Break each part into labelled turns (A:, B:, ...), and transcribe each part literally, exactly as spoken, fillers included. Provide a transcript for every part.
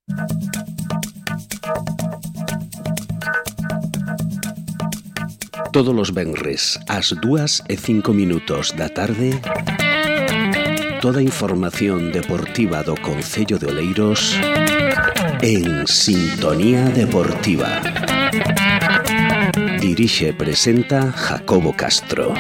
A: Todos os venres ás dúas e cinco minutos da tarde, toda a información deportiva do concello de Oleiros en Sintonía Deportiva. Dirixe e presenta Jacobo Castro.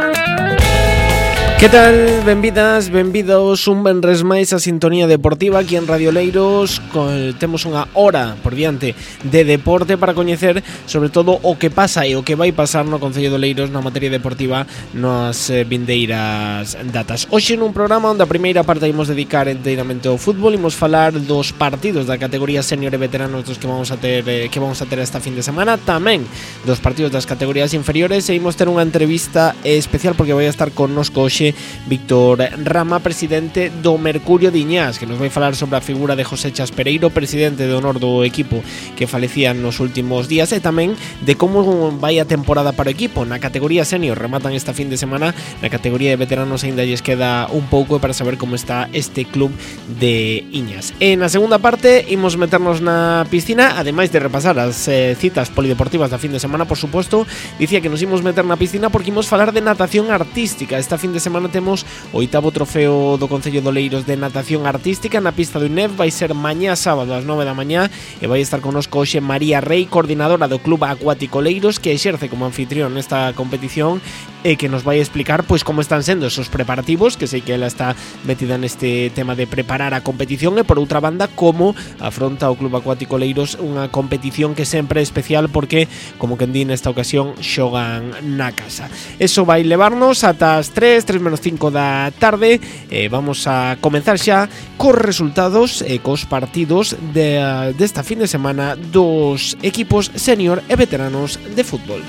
B: Que tal? Benvidas, benvidos un venres máis a Sintonía Deportiva aquí en Radio Oleiros. Temos unha hora por diante de deporte para coñecer sobre todo o que pasa e o que vai pasar no Concello de Oleiros na materia deportiva nas vindeiras datas. Hoxe nun programa onde a primeira parte imos dedicar enteiramente ao fútbol, imos falar dos partidos da categoría senior e veteranos dos que vamos a ter que vamos a ter esta fin de semana, tamén dos partidos das categorías inferiores, e imos ter unha entrevista especial porque vai a estar connosco hoxe Víctor Rama, presidente do Mercurio de Iñás, que nos vai falar sobre a figura de José Chas Pereiro, presidente de honor do equipo que falecía nos últimos días, e tamén de como vai a temporada para o equipo. Na categoría senior rematan esta fin de semana, na categoría de veteranos aínda lles queda un pouco para saber como está este club de Iñás. E na segunda parte imos meternos na piscina, ademais de repasar as eh, citas polideportivas da fin de semana, por suposto. Dicía que nos imos meter na piscina porque imos falar de natación artística. Esta fin de semana temos o oitavo trofeo do Concello de Oleiros de natación artística na pista do I N E F. Vai ser mañá sábado ás nove da mañá e vai estar connosco hoxe María Rey, coordinadora do Club Acuático Oleiros, que exerce como anfitrión nesta competición e que nos vai explicar pois como están sendo esos preparativos, que sei que ela está metida neste tema de preparar a competición, e por outra banda como afronta o Club Acuático Oleiros unha competición que sempre é especial porque, como que di nesta ocasión, xogan na casa. Eso vai levarnos ata as tres, tres menos cinco da tarde. eh, Vamos a comenzar xa cos resultados e cos partidos de, desta fin de semana dos equipos senior e veteranos de fútbol.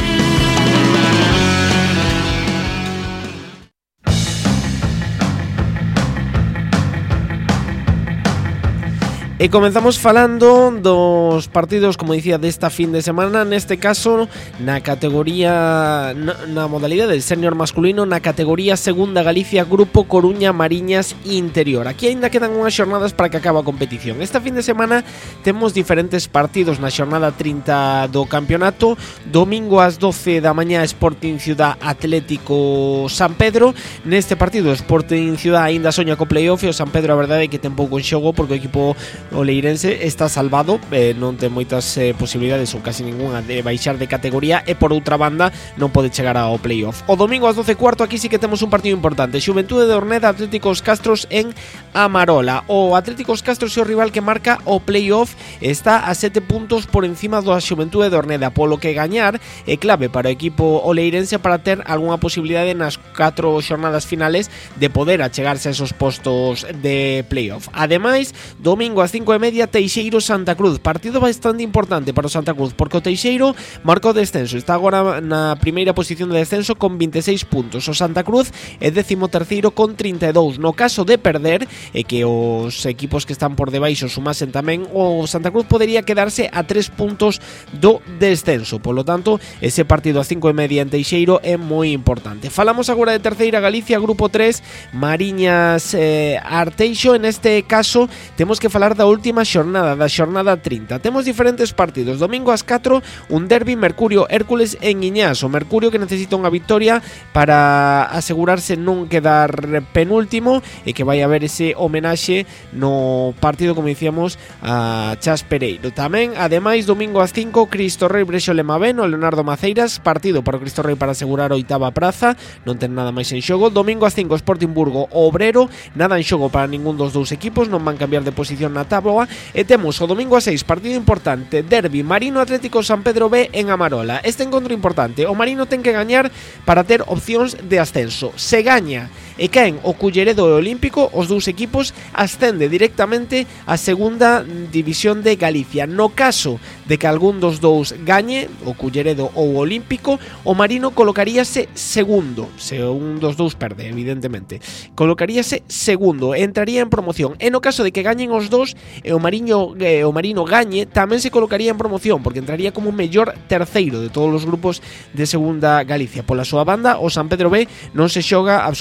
B: E comenzamos falando dos partidos, como dicía, desta fin de semana. Neste caso, na categoría na, na modalidade del senior masculino, na categoría Segunda Galicia, Grupo Coruña Mariñas Interior. Aquí aínda quedan unhas xornadas para que acabe a competición. Esta fin de semana temos diferentes partidos na xornada trinta do campeonato. Domingo ás doce da mañá, Sporting Ciudad Atlético San Pedro. Neste partido, Sporting Ciudad aínda soña co playoff, e o San Pedro a verdade é que ten pouco en xogo porque o equipo oleirense está salvado, eh, non ten moitas eh, posibilidades ou casi ninguna de baixar de categoría, e por outra banda non pode chegar ao playoff. O domingo ás doce e cuarto aquí sí que temos un partido importante: Xuventude de Orneda, Atléticos Castros en Amarola. O Atléticos Castros é o rival que marca o playoff, está a sete puntos por encima do Xuventude de Orneda, polo que gañar é clave para o equipo oleirense para ter algunha posibilidade nas catro xornadas finales de poder achegarse a esos postos de playoff. Ademais, domingo ás cinco e media, Teixeiro Santa Cruz, partido bastante importante para o Santa Cruz porque o Teixeiro marcou descenso, está agora na primeira posición de descenso con vinte e seis puntos. O Santa Cruz é décimo terceiro con trinta e dous. No caso de perder e que os equipos que están por debaixo sumasen tamén, o Santa Cruz podería quedarse a tres puntos do descenso. Por lo tanto, ese partido a cinco e media en Teixeiro é moi importante. Falamos agora de Terceira Galicia, Grupo tres, Mariñas eh, Arteixo. En este caso temos que falar da última xornada, da xornada trinta. Temos diferentes partidos. Domingo ás catro, un derbi Mercurio Hércules en Iñás. O Mercurio que necesita unha victoria para asegurarse non quedar penúltimo e que vai haber ese homenaxe no partido, como dicíamos, a Chas Pereiro. Tamén, ademais, domingo ás cinco, Cristo Rei Brexo Lemaveno, Leonardo Maceiras, partido para o Cristo Rei para asegurar a oitava praza, non ten nada máis en xogo. Domingo ás cinco, Sporting Burgo Obrero, nada en xogo para ningún dos dous equipos, non van cambiar de posición na táboa. E temos o domingo a seis, partido importante, derbi Marino Atlético San Pedro B en Amarola. Este encontro importante, o Marino ten que gañar para ter opcións de ascenso. Se gaña e caen o Culleredo e o Olímpico, os dous equipos ascende directamente a segunda división de Galicia. No caso de que algún dos dous gañe, o Culleredo ou o Olímpico, o Marino colocaríase segundo. Se un dos dous perde, evidentemente, colocaríase segundo, entraría en promoción. E no caso de que gañen os dous e o Mariño eh, o Marino gañe, tamén se colocaría en promoción, porque entraría como mellor terceiro de todos os grupos de segunda Galicia. Pola súa banda, o San Pedro B non se xoga absolutamente nada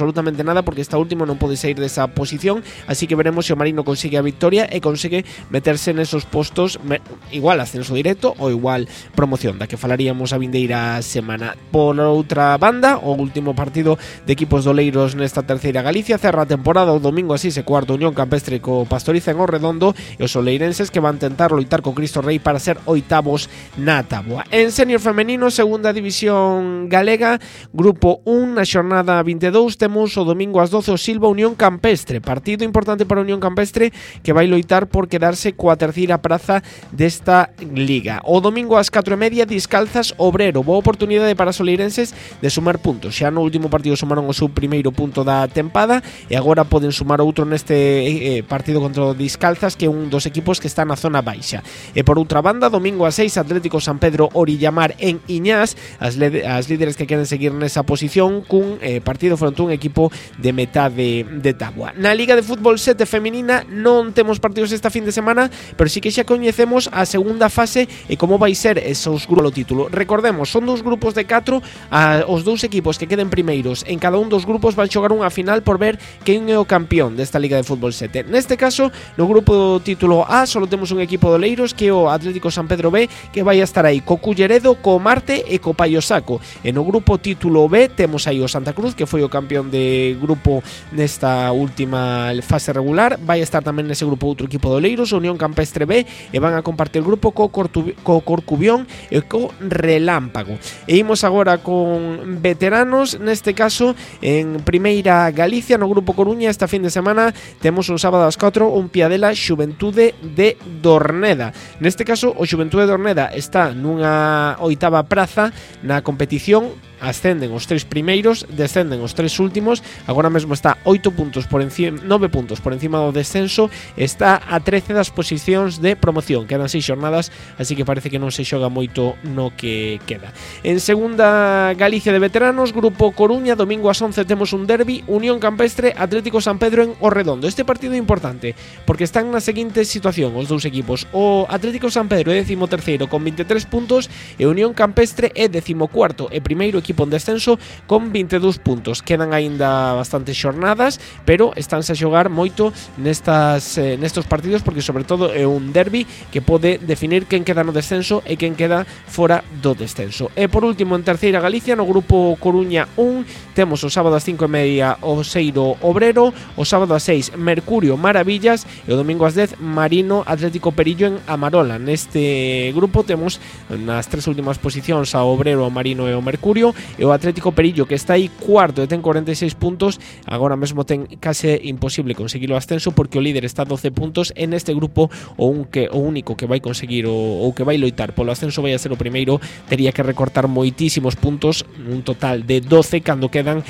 B: nada porque esta última non pode sair desa posición, así que veremos se o Marino consigue a victoria e consigue meterse nesos postos, me, igual ascenso directo ou igual promoción, da que falaríamos a vindeira semana. Por outra banda, o último partido de equipos doleiros nesta terceira Galicia cerra a temporada o domingo así se cuarto Unión Campestre co Pastoriza en Orredondo e os oleirenses que van tentar loitar co Cristo Rei para ser oitavos na táboa. En senior femenino, segunda división galega, grupo un, na xornada vinte e dous temos o domingo ás doce o Silva Unión Campestre, partido importante para Unión Campestre que vai loitar por quedarse coa terceira praza desta liga. O domingo ás catro e media Discalzas Obrero, boa oportunidade para os oleirenses de sumar puntos, xa no último partido sumaron o seu primeiro punto da tempada e agora poden sumar outro neste eh, partido contra o Discalzas, que é un dos equipos que está na zona baixa. E por outra banda, domingo a seis Atlético San Pedro Orillamar en Iñás, as, le- as líderes que queren seguir nesa posición cun eh, partido fronte a un equipo de metade de táboa. Na Liga de Fútbol sete feminina non temos partidos esta fin de semana, pero sí que xa coñecemos a segunda fase e como vai ser esos grupos do título. Recordemos, son dous grupos de catro, a, os dous equipos que queden primeiros en cada un dos grupos van xogar unha final por ver quen é o campeón desta Liga de Fútbol sete. Neste caso, no grupo do título A só temos un equipo de Oleiros que é o Atlético San Pedro B, que vai a estar aí co Culleredo, co Marte e co Paio Saco. E no grupo título B temos aí o Santa Cruz, que foi o campeón de grupo nesta última fase regular. Vai estar tamén nese grupo outro equipo de Oleiros, Unión Campestre B, e van a compartir o grupo co, Cortu- co Corcubión e co Relámpago. E imos agora con veteranos, neste caso en Primeira Galicia, no grupo Coruña. Esta fin de semana temos un sábado ás catro un Piadela Xuventude de Dorneda. Neste caso o Xuventude de Dorneda está nunha oitava praza na competición, ascenden os tres primeiros, descenden os tres últimos, agora mesmo está oito puntos por encima, nove puntos por encima do descenso, está a trece das posicións de promoción, quedan seis xornadas, así que parece que non se xoga moito no que queda. En segunda Galicia de veteranos, grupo Coruña, domingo ás once temos un derbi, Unión Campestre, Atlético San Pedro en Orredondo. Este partido é importante, porque están na seguinte situación os dous equipos, o Atlético San Pedro é décimo terceiro con vinte e tres puntos e Unión Campestre é décimo cuarto e primeiro equipo equipo en descenso con vinte e dous puntos. Quedan aínda bastantes xornadas, pero estánse a xogar moito nestas eh, nestos partidos porque sobre todo é un derbi que pode definir quen queda no descenso e quen queda fora do descenso. E por último, en terceira Galicia, no grupo Coruña un, temos o sábado ás cinco e media o Seiro Obrero, o sábado ás seis Mercurio Maravillas e o domingo ás dez Marino Atlético Perillo en Amarola. Neste grupo temos nas tres últimas posicións a Obrero, o Marino e o Mercurio, e o Atlético Perillo que está aí cuarto e ten cuarenta e seis puntos. Agora mesmo ten case imposible conseguir o ascenso porque o líder está a doce puntos. En este grupo o, un que, o único que vai conseguir o, ou que vai loitar polo ascenso vai a ser o primeiro. Tería que recortar moitísimos puntos, un total de doce cando quedan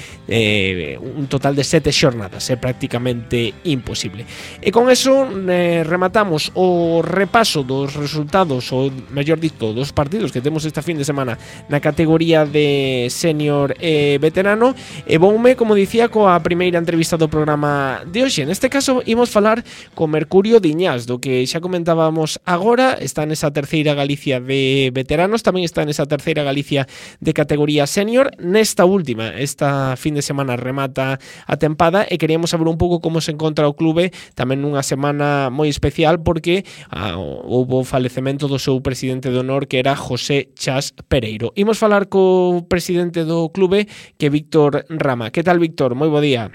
B: eh, un total de sete xornadas. É prácticamente imposible. E con eso eh, rematamos o repaso dos resultados, ou mellor dito, dos partidos que temos esta fin de semana na categoría de senior e veterano. E voume, como dicía, coa primeira entrevista do programa de hoxe. Neste caso, imos falar co Mercurio de Iñás, do que xa comentábamos agora. Está nesa terceira Galicia de veteranos, tamén está nesa terceira Galicia de categoría senior. Nesta última, esta fin de semana remata a tempada e queríamos saber un pouco como se encontra o clube tamén nunha semana moi especial porque ah, houve o falecemento do seu presidente de honor, que era José Chas Pereiro. Imos falar co presidente do clube, que é Víctor Rama. Que tal, Víctor? Moi bo día.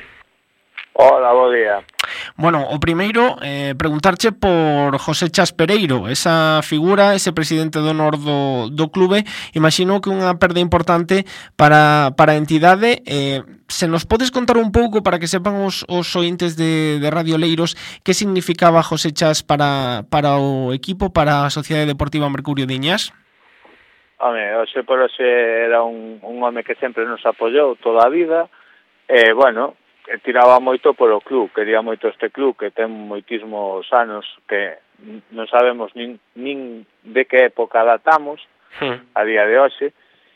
C: Hola, bo día.
B: Bueno, o primeiro, eh, preguntarche por José Chas Pereiro, esa figura, ese presidente de honor do, do clube. Imagino que unha perda importante para, para a entidade. Eh, se nos podes contar un pouco para que sepan os, os ointes de, de Radio Leiros que significaba José Chas para, para o equipo, para a Sociedade Deportiva Mercurio de Iñás?
C: Home, hoxe por hoxe era un, un home que sempre nos apoiou toda a vida. E, eh, bueno, que tiraba moito polo club, quería moito este club que ten moitísimos anos que non sabemos nin, nin de que época datamos hmm. a día de hoxe.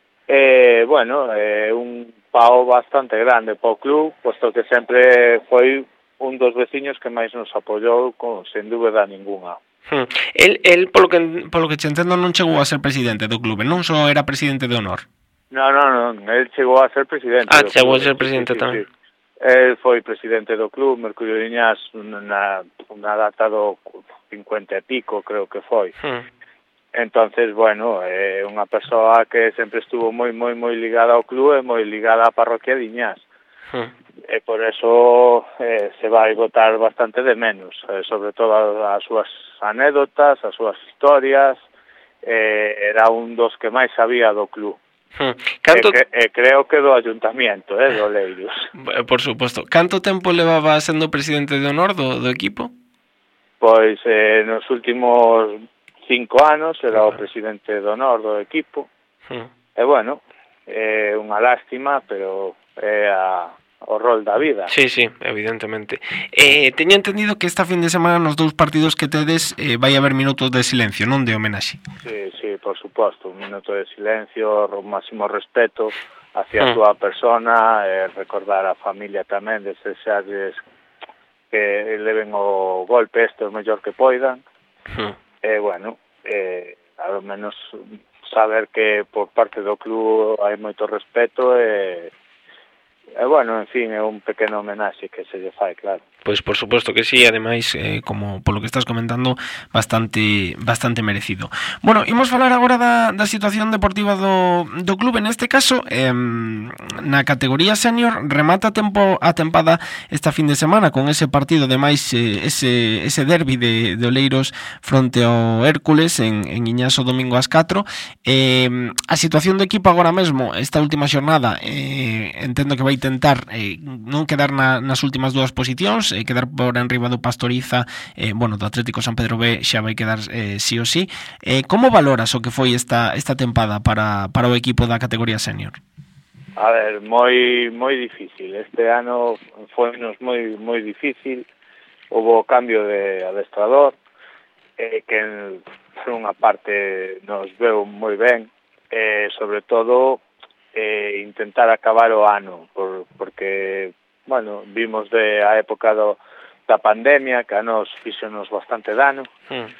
C: E, bueno, é un pao bastante grande po club, posto que sempre foi un dos veciños que máis nos apoiou con, sen dúbida ninguna.
B: Hmm. El, el polo que polo que te entendo, non chegou a ser presidente do clube, non só era presidente de honor.
C: No, no, no, el chegou a ser presidente.
B: Ah, chegou a ser presidente
C: sí, sí,
B: tamén.
C: Sí. El foi presidente do club, Mercurio Liñás, na, na data do cincuenta e pico, creo que foi. Mm. Entonces, bueno, é unha persoa que sempre estuvo moi, moi, moi ligada ao club e moi ligada á parroquia de Liñás. Mm. E por eso eh, se vai botar bastante de menos, eh, sobre todo as súas anécdotas, as súas historias, eh, era un dos que máis sabía do club. Hmm. Canto... E, e creo que do ayuntamiento, eh, do Oleiros.
B: Por suposto. Canto tempo levaba sendo presidente de honor do, do equipo?
C: Pois eh, nos últimos cinco anos era o presidente de honor do equipo. Hmm. E bueno, é unha lástima, pero é a... o rol da vida.
B: Sí, sí, evidentemente. Eh, teño entendido que esta fin de semana nos dous partidos que tedes eh, vai haber minutos de silencio, non de homenaxe.
C: Sí, sí, por suposto, un minuto de silencio, o máximo respeto hacia a súa persona, eh, recordar a familia tamén, desexarles que leven o golpe este o mellor que poidan. Mm. E, eh, bueno, eh, ao menos saber que por parte do club hai moito respeto e E, bueno, en fin, é un pequeno homenaxe que se lle fai, claro.
B: Pois por suposto que sí, ademais, eh, como polo que estás comentando, bastante bastante merecido. Bueno, imos falar agora da, da situación deportiva do, do clube. Neste caso, eh, na categoría senior, remata tempo a tempada esta fin de semana con ese partido, ademais, eh, ese, ese derbi de, de Oleiros fronte ao Hércules en, en Iñaso domingo ás catro. Eh, a situación do equipo agora mesmo, esta última xornada, eh, entendo que vai tentar eh, non quedar na, nas últimas dúas posicións, eh, quedar por enriba do Pastoriza, eh, bueno, do Atlético San Pedro B xa vai quedar eh, sí ou sí. Eh, como valoras o que foi esta esta tempada para, para o equipo da categoría senior?
C: A ver, moi moi difícil. Este ano foi nos moi moi difícil. Houbo cambio de adestrador, eh, que por unha parte nos veu moi ben, eh, sobre todo eh, intentar acabar o ano, por, porque, bueno, vimos de a época do, da pandemia, que a nos fixonos bastante dano. Mm.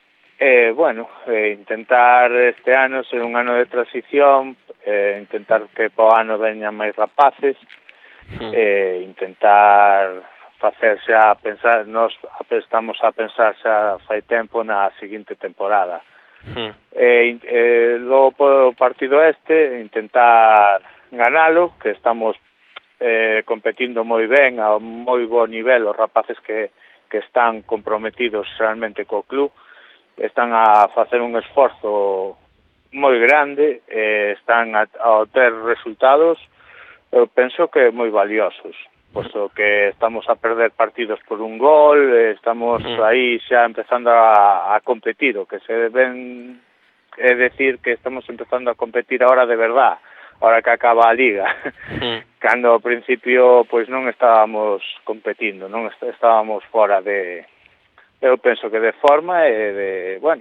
C: Eh, bueno, eh, intentar este ano ser un ano de transición, eh, intentar que po ano veñan máis rapaces, mm. eh, intentar facerse a pensar, nos estamos a pensar xa fai tempo na seguinte temporada. Hmm. Eh, eh, logo po partido este intentar ganalo, que estamos eh, competindo moi ben a moi bo nivel, os rapaces que, que están comprometidos realmente co club están a facer un esforzo moi grande, eh, están a, a ter resultados, eu penso que moi valiosos, posto que estamos a perder partidos por un gol, estamos mm. aí xa empezando a, a competir, o que se ven é decir que estamos empezando a competir ahora de verdad, ahora que acaba a liga, mm. cando ao principio pois non estábamos competindo, non estábamos fora de, eu penso que de forma e de, bueno,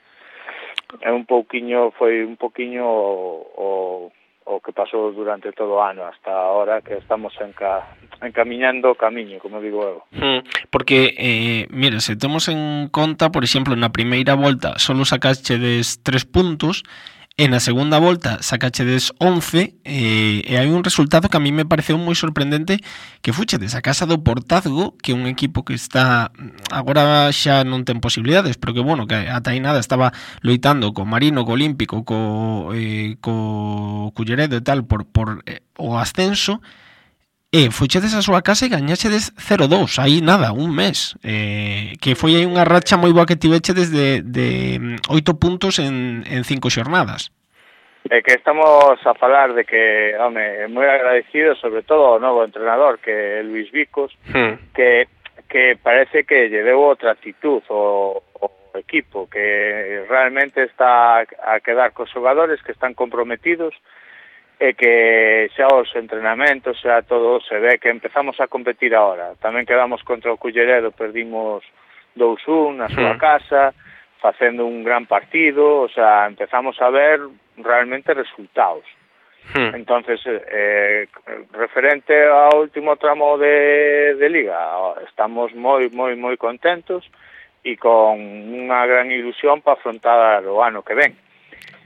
C: é un pouquiño, foi un pouquiño o, o o que pasou durante todo o ano hasta ahora que estamos enca, encamiñando o camiño, como digo eu.
B: Mm, porque, eh, mira, se temos en conta, por exemplo, na primeira volta solo sacachedes tres puntos, e na segunda volta sacachedes once, eh, e hai un resultado que a mí me pareceu moi sorprendente, que fuchedes a casa do Portazgo, que é un equipo que está agora xa non ten posibilidades, pero que, bueno, que ata aí nada estaba loitando co Marino, co Olímpico, co, eh, co Culleredo e tal por, por eh, o ascenso, e fuchedes a súa casa e gañaxedes cero dous, aí nada, un mes, eh, que foi aí unha racha moi boa que tivechedes de, de oito puntos en, en cinco xornadas.
C: É que estamos a falar de que, home, moi agradecido sobre todo ao novo entrenador, que é Luis Vicos, hmm. que, que parece que lle deu outra actitud ao, ao equipo, que realmente está a quedar cos xogadores que están comprometidos, e que xa os entrenamentos, xa todo se ve que empezamos a competir ahora. Tamén quedamos contra o Culleredo, perdimos dous un na súa casa, facendo un gran partido, o sea, empezamos a ver realmente resultados. Hmm. Entonces, eh, referente ao último tramo de, de Liga, estamos moi, moi, moi contentos e con unha gran ilusión para afrontar o ano que ven.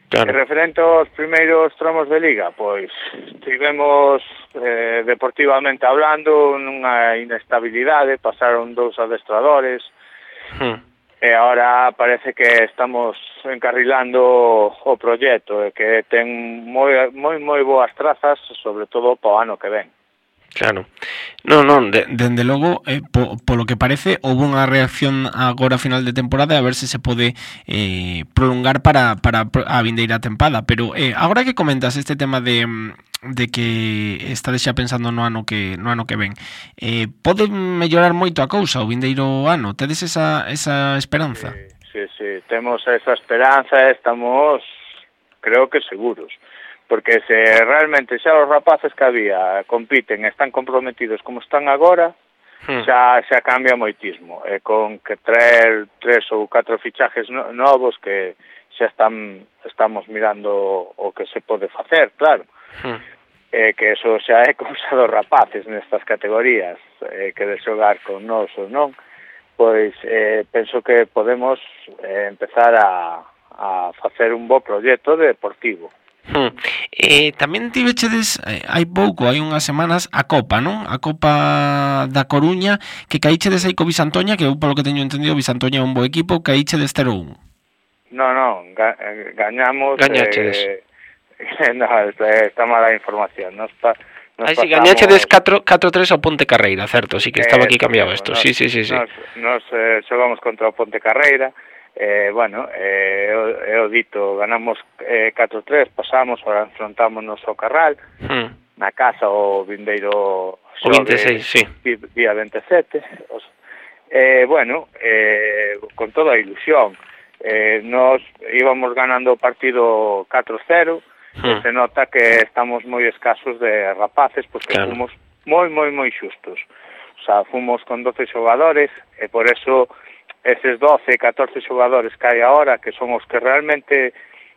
C: Claro. E referente aos primeiros tramos de Liga, pois tivemos eh, deportivamente hablando nunha inestabilidade, pasaron dous adestradores, hmm. e agora parece que estamos encarrilando o proxecto e que ten moi moi moi boas trazas, sobre todo para o ano que ven.
B: Claro. Non, non, de, dende logo, eh, po, polo que parece, houve unha reacción agora a final de temporada a ver se se pode eh, prolongar para, para a vindeira tempada, pero eh, agora que comentas este tema de, de que estades xa pensando no ano que no ano que ven, eh, pode mellorar moito a cousa o vindeiro ano? Tedes esa, esa esperanza?
C: Sí, sí, sí, temos esa esperanza, estamos, creo que seguros. Porque se realmente xa os rapaces que había compiten e están comprometidos como están agora, hmm. xa, xa cambia moitismo. E con que traer tres ou catro fichajes no, novos que xa están estamos mirando o que se pode facer, claro. Hmm. E que eso xa é cousa dos rapaces nestas categorías, e que de xogar con nós ou non, pois eh, penso que podemos eh, empezar a, a facer un bo proxecto deportivo.
B: Hmm. Eh, tamén tivechedes eh, hai pouco, hai unhas semanas a Copa, non? A Copa da Coruña, que caíchedes aí co Bisantoña, que eu polo que teño entendido Bisantoña é un bo equipo, caíchedes cero un.
C: Non, non, ga, gañamos
B: Gañachedes.
C: Eh, no, está mala información. Nos pa, nos
B: Aí si, gañachedes catro tres ao Ponte Carreira, certo? Si que estaba aquí cambiado isto. Sí, sí, sí, sí.
C: Nos, nos eh, xogamos contra o Ponte Carreira. Eh, bueno, eh, eu, eu dito, ganamos eh, catro tres, pasamos, ahora enfrontámonos ao Carral, hmm. na casa o vindeiro
B: o vinte e seis, sí.
C: Día veintisiete. Os, eh, bueno, eh, con toda a ilusión, eh, nos íbamos ganando o partido catro cero, hmm. se nota que estamos moi escasos de rapaces, porque claro. fomos moi, moi, moi xustos. O sea, fomos con doce xogadores, e por eso eses doce, catorce xogadores que hai agora, que son os que realmente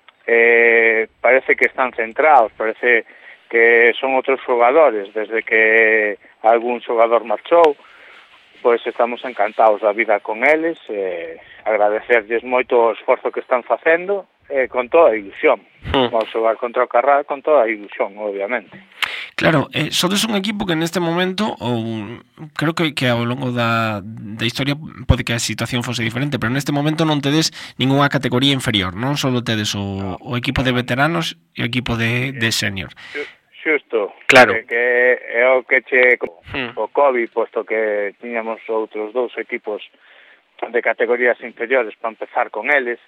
C: eh, parece que están centrados, parece que son outros xogadores, desde que algún xogador marchou, pois estamos encantados da vida con eles, eh, agradecerlles moito o esforzo que están facendo, eh, con toda a ilusión. Mm. Vamos xogar contra o Carral con toda a ilusión, obviamente.
B: Claro, eh, sodes un equipo que neste momento, ou creo que, que ao longo da, da historia pode que a situación fose diferente, pero neste momento non tedes ningunha categoría inferior, non? Só tedes o, o equipo de veteranos e o equipo de, de senior.
C: Xusto,
B: claro.
C: Que, que é o que che hmm. o COVID, posto que tiñamos outros dous equipos de categorías inferiores para empezar con eles,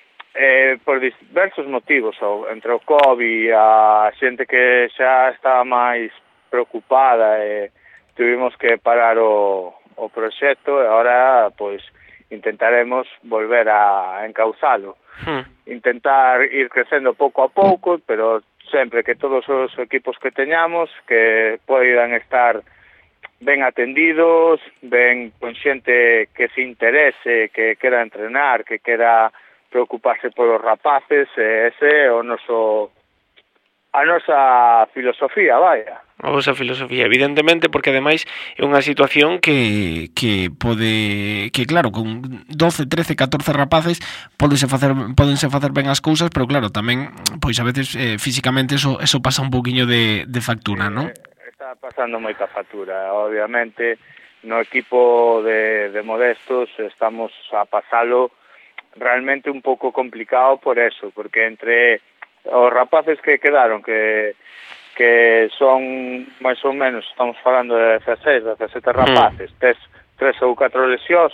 C: Eh, por diversos motivos, entre o COVID, a xente que xa estaba máis preocupada, e tuvimos que parar o, o proxecto, e agora pois intentaremos volver a encauzalo. Hmm. Intentar ir crecendo pouco a pouco, pero sempre que todos os equipos que teñamos que poidan estar ben atendidos, ben con xente que se interese, que quera entrenar, que quera preocuparse polos rapaces, e ese é o noso a nosa filosofía, vaya.
B: A nosa filosofía, evidentemente, porque ademais é unha situación que que pode, que claro, con doce, trece, catorce rapaces pódense facer pódense facer ben as cousas, pero claro, tamén pois a veces eh, físicamente eso eso pasa un poquiño de de factura, non?
C: Está pasando moita factura, obviamente, no equipo de de Modestos estamos a pasalo realmente un pouco complicado por eso, porque entre os rapaces que quedaron, que que son máis ou menos, estamos falando de dezasseis, dezasete rapaces, mm. tes tres ou catro lesións,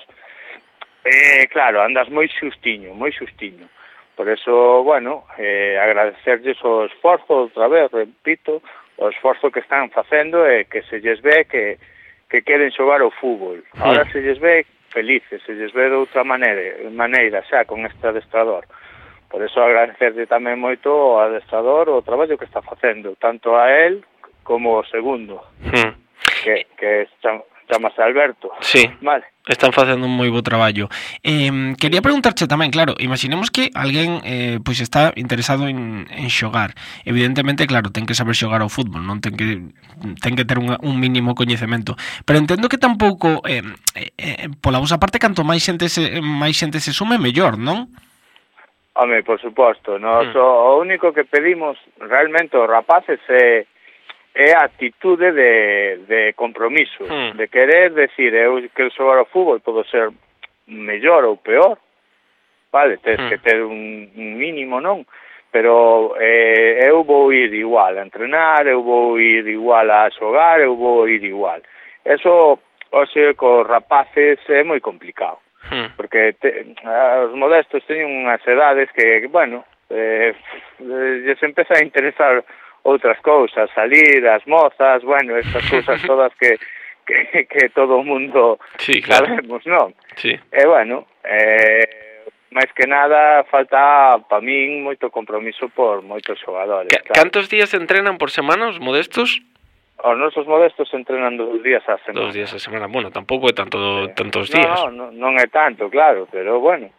C: eh, claro, andas moi xustiño, moi xustiño. Por eso, bueno, eh, agradecerlles o esforzo, outra vez, repito, o esforzo que están facendo e que se lles ve que, que queren xogar o fútbol. Ahora mm. se lles ve felices, se lles ve de outra maneira, maneira xa con este adestrador. Por eso agradecerle tamén moito ao adestrador o traballo que está facendo, tanto a él como o segundo, hmm. que, que chamase Alberto.
B: Sí, vale. Están facendo un moi bo traballo. Eh, quería preguntarche tamén, claro, imaginemos que alguén eh, pois está interesado en, en xogar. Evidentemente, claro, ten que saber xogar ao fútbol, non ten que ten que ter un, un mínimo coñecemento. Pero entendo que tampouco eh, eh, pola vosa parte, canto máis xente se, máis xente se sume, mellor, non?
C: Home, por suposto, nos mm. o único que pedimos realmente os rapaces é, é a actitude de, de compromiso, mm. de querer decir, eu quero xogar ao fútbol, podo ser mellor ou peor, vale, tens mm. que ter un, un mínimo, non? Pero eh, eu vou ir igual a entrenar, eu vou ir igual a xogar, eu vou ir igual. Eso, hoxe, cos rapaces é moi complicado, hmm. porque te, os modestos teñen unhas edades que, que bueno, eh, eh, se empeza a interesar outras cousas, salir, as mozas, bueno, estas cousas todas que, que, que todo o mundo sí, claro. sabemos, non? Sí. E, bueno, eh, máis que nada, falta, pa min, moito compromiso por moitos xogadores.
B: Claro. Cantos días entrenan por semana os modestos?
C: Os nosos modestos entrenan dos días a semana.
B: Dos días a semana, bueno, tampouco é tanto, eh, tantos días.
C: No, no, non é tanto, claro, pero bueno.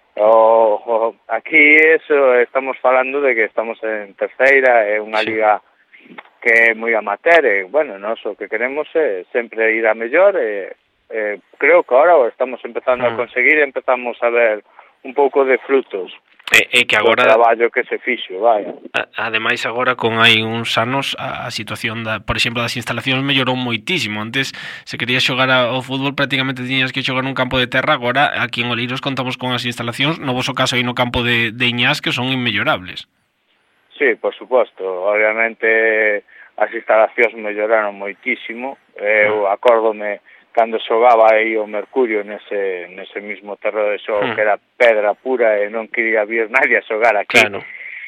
C: O, o, aquí eso estamos falando de que estamos en terceira, é unha sí. liga que é moi amateur, e, bueno, nós o que queremos é sempre ir a mellor, e, e creo que ahora o estamos empezando ah. a conseguir, empezamos a ver un pouco de frutos.
B: E, e que agora
C: o traballo que se fixo, vai.
B: Ademais agora con hai uns anos a, a situación da, por exemplo, das instalacións mellorou moitísimo. Antes se quería xogar ao fútbol prácticamente tiñas que xogar nun campo de terra, agora aquí en Oleiros contamos con as instalacións, no voso caso aí no campo de, de Iñás, que son inmellorables.
C: Sí, por suposto, obviamente as instalacións melloraron moitísimo. Eu acórdome cando xogaba aí o Mercurio nese, nese mismo terreno de xogo, hmm. que era pedra pura e non quería vir nadie a xogar aquí.
B: Claro.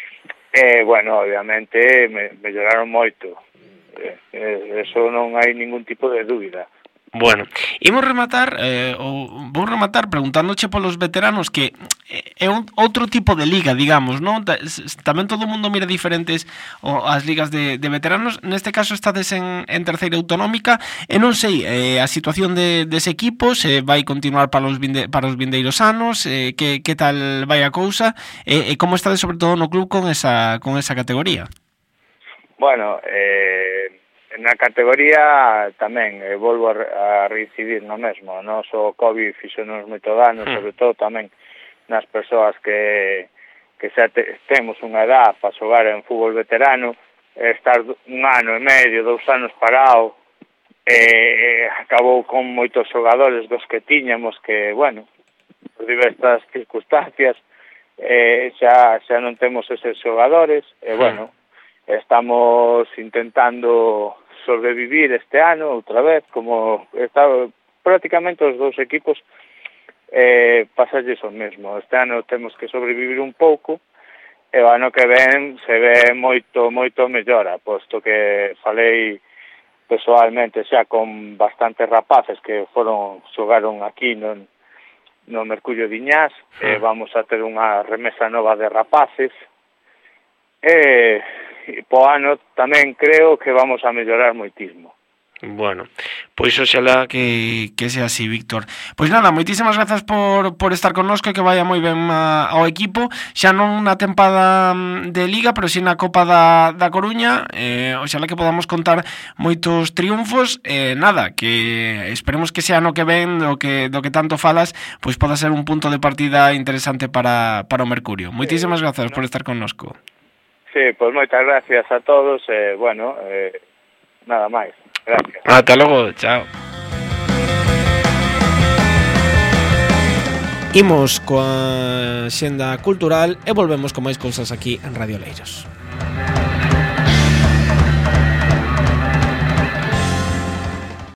C: E, bueno, obviamente, me, me lloraron moito. Eh, eso non hai ningún tipo de dúbida.
B: Bueno, imos rematar, eh, ou vou rematar preguntándoche polos veteranos, que é un outro tipo de liga, digamos, non? Tamén todo o mundo mira diferentes o, as ligas de, de veteranos. Neste caso estades en, en terceira autonómica, e non sei, eh, a situación de, dese equipo, se vai continuar para os, vinde, para os vindeiros anos, eh, que, que tal vai a cousa, e, e como estades sobre todo no club con esa, con esa categoría?
C: Bueno, eh... na categoría tamén, eh, volvo a, a reincidir no mesmo, non só o COVID fixonos moito dano, mm. sobre todo tamén nas persoas que, que xa te, temos unha edad para xogar en fútbol veterano, eh, estar un ano e medio, dous anos parado, eh, acabou con moitos xogadores dos que tiñamos que, bueno, por diversas circunstancias, eh, xa, xa non temos eses xogadores, e, eh, bueno, estamos intentando sobrevivir este ano outra vez, como está prácticamente os dous equipos eh, pasalles o mesmo. Este ano temos que sobrevivir un pouco, e o ano que ven se ve moito, moito mellora, posto que falei personalmente xa con bastantes rapaces que foron xogaron aquí no, no Mercurio de Iñás, sí. eh, vamos a ter unha remesa nova de rapaces, e E po ano tamén creo que vamos a mellorar moitísimo.
B: Bueno, pois oxalá que, que sea así, Víctor. Pois nada, moitísimas grazas por, por estar connosco, que vaya moi ben a, ao equipo, xa non na tempada de Liga, pero si na Copa da, da Coruña. eh, Oxalá que podamos contar moitos triunfos. eh, Nada, que esperemos que sea no que ven, do que, do que tanto falas, pois poda ser un punto de partida interesante para, para o Mercurio. Moitísimas grazas por estar connosco.
C: Sí, pois moitas gracias a todos, e, eh, bueno, eh, nada máis. Gracias.
B: Ata logo, chao. Imos coa xenda cultural e volvemos con máis cousas aquí en Radio Oleiros.